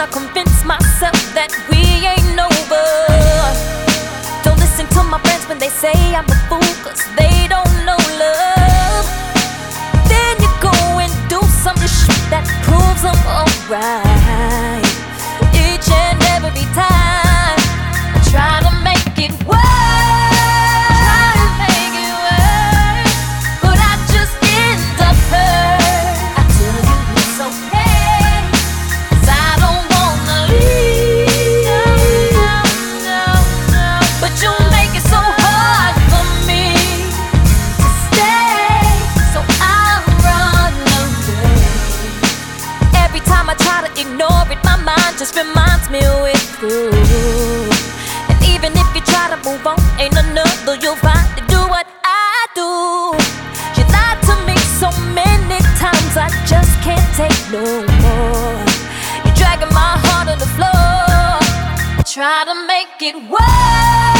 I convince myself that we ain't over. Don't listen to my friends when they say I'm a fool, cause they don't know love. Then you go and do some shit that proves I'm alright. Each and every time I try to make it work, but I just end up hurt. I tell you it's okay, 'cause I don't wanna leave. No. But you make it so hard for me to stay, so I run away. Every time I try to ignore it, my mind just reminds me we're through. And even if you try to move on, ain't another you'll find to do what I do. You lied to me so many times, I just can't take no more. You're dragging my heart on the floor, try to make it work.